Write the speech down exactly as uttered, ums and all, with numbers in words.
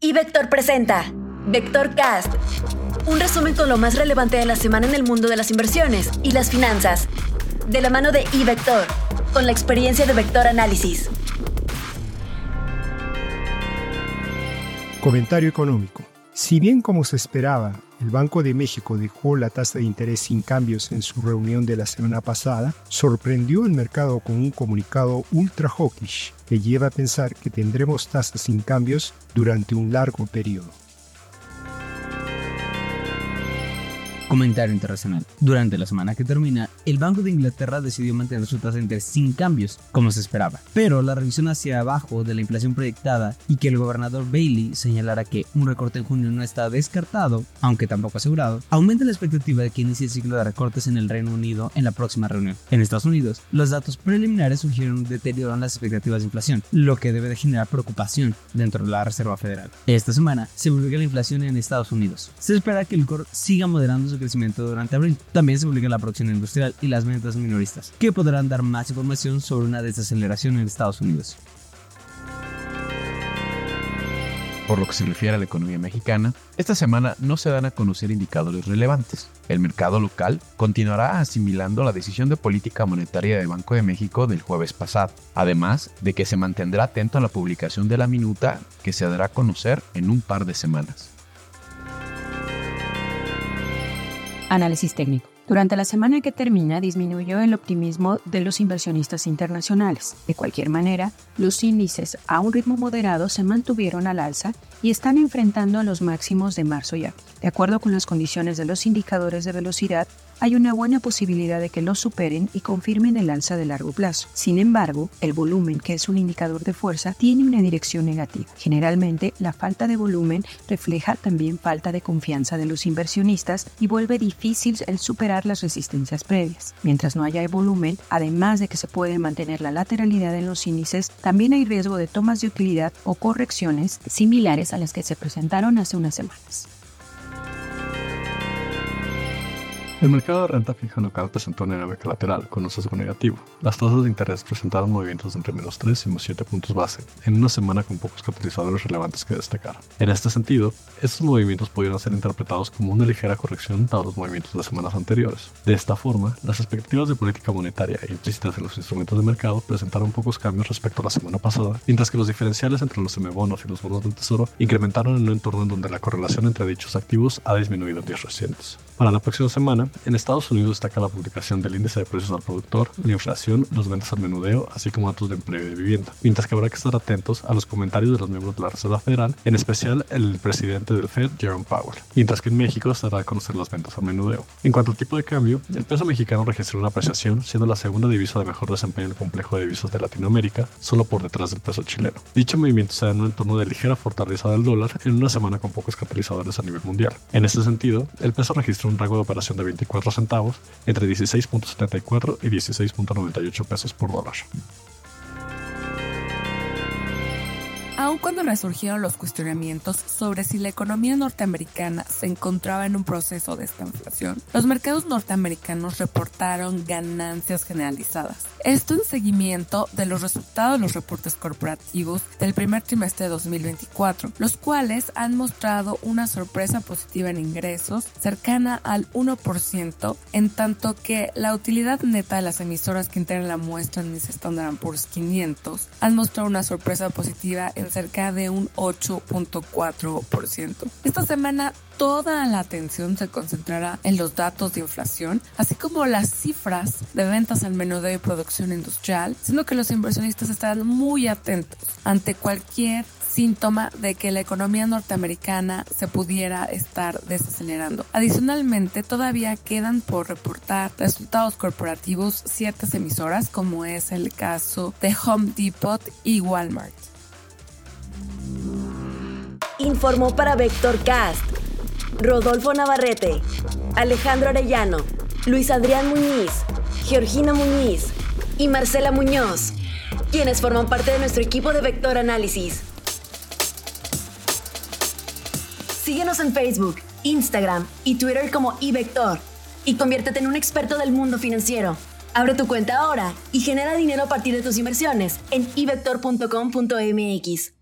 iVector presenta VectorCast, un resumen con lo más relevante de la semana en el mundo de las inversiones y las finanzas, de la mano de iVector, con la experiencia de Vector Análisis. Comentario económico. Si bien como se esperaba, el Banco de México dejó la tasa de interés sin cambios en su reunión de la semana pasada, sorprendió el mercado con un comunicado ultra hawkish que lleva a pensar que tendremos tasas sin cambios durante un largo periodo. Comentario internacional. Durante la semana que termina, el Banco de Inglaterra decidió mantener su tasa de interés sin cambios, como se esperaba. Pero la revisión hacia abajo de la inflación proyectada y que el gobernador Bailey señalara que un recorte en junio no está descartado, aunque tampoco asegurado, aumenta la expectativa de que inicie el ciclo de recortes en el Reino Unido en la próxima reunión. En Estados Unidos, los datos preliminares sugieren un deterioro en las expectativas de inflación, lo que debe de generar preocupación dentro de la Reserva Federal. Esta semana se publica la inflación en Estados Unidos. Se espera que el core siga moderando su crecimiento durante abril. También se publica la producción industrial y las ventas minoristas, que podrán dar más información sobre una desaceleración en Estados Unidos. Por lo que se refiere a la economía mexicana, esta semana no se dan a conocer indicadores relevantes. El mercado local continuará asimilando la decisión de política monetaria del Banco de México del jueves pasado, además de que se mantendrá atento a la publicación de la minuta que se dará a conocer en un par de semanas. Análisis técnico. Durante la semana que termina, disminuyó el optimismo de los inversionistas internacionales. De cualquier manera, los índices a un ritmo moderado se mantuvieron al alza y están enfrentando a los máximos de marzo y abril. De acuerdo con las condiciones de los indicadores de velocidad, hay una buena posibilidad de que los superen y confirmen el alza de largo plazo. Sin embargo, el volumen, que es un indicador de fuerza, tiene una dirección negativa. Generalmente, la falta de volumen refleja también falta de confianza de los inversionistas y vuelve difícil el superar las resistencias previas. Mientras no haya volumen, además de que se puede mantener la lateralidad en los índices, también hay riesgo de tomas de utilidad o correcciones similares a las que se presentaron hace unas semanas. El mercado de renta fija local presentó una dinámica lateral con un sesgo negativo. Las tasas de interés presentaron movimientos de entre menos tres y menos siete puntos base, en una semana con pocos catalizadores relevantes que destacar. En este sentido, estos movimientos pudieron ser interpretados como una ligera corrección dados los movimientos de semanas anteriores. De esta forma, las expectativas de política monetaria implícitas en los instrumentos de mercado presentaron pocos cambios respecto a la semana pasada, mientras que los diferenciales entre los M-bonos y los bonos del tesoro incrementaron en un entorno en donde la correlación entre dichos activos ha disminuido en días recientes. Para la próxima semana, en Estados Unidos destaca la publicación del índice de precios al productor, la inflación, las ventas al menudeo, así como datos de empleo y de vivienda, mientras que habrá que estar atentos a los comentarios de los miembros de la Reserva Federal, en especial el presidente del Fed, Jerome Powell, mientras que en México se dará a conocer las ventas al menudeo. En cuanto al tipo de cambio, el peso mexicano registró una apreciación, siendo la segunda divisa de mejor desempeño en el complejo de divisas de Latinoamérica, solo por detrás del peso chileno. Dicho movimiento se da en un entorno de ligera fortaleza del dólar en una semana con pocos catalizadores a nivel mundial. En este sentido, el peso registró un rango de operación de veinticuatro centavos entre dieciséis punto setenta y cuatro y dieciséis punto noventa y ocho pesos por dólar. Aun cuando resurgieron los cuestionamientos sobre si la economía norteamericana se encontraba en un proceso de estanflación, los mercados norteamericanos reportaron ganancias generalizadas. Esto en seguimiento de los resultados de los reportes corporativos del primer trimestre de dos mil veinticuatro, los cuales han mostrado una sorpresa positiva en ingresos cercana al uno por ciento, en tanto que la utilidad neta de las emisoras que integran la muestra en índice Standard and Poor's quinientos han mostrado una sorpresa positiva en cerca de un ocho punto cuatro por ciento. Esta semana toda la atención se concentrará en los datos de inflación, así como las cifras de ventas al menudeo y producción industrial, siendo que los inversionistas estarán muy atentos ante cualquier síntoma de que la economía norteamericana se pudiera estar desacelerando. Adicionalmente, todavía quedan por reportar resultados corporativos ciertas emisoras, como es el caso de Home Depot y Walmart. Informó para VectorCast Rodolfo Navarrete, Alejandro Arellano, Luis Adrián Muñiz, Georgina Muñiz y Marcela Muñoz, quienes forman parte de nuestro equipo de Vector Análisis. Síguenos en Facebook, Instagram y Twitter como iVector y conviértete en un experto del mundo financiero. Abre tu cuenta ahora y genera dinero a partir de tus inversiones en i vector punto com punto m x.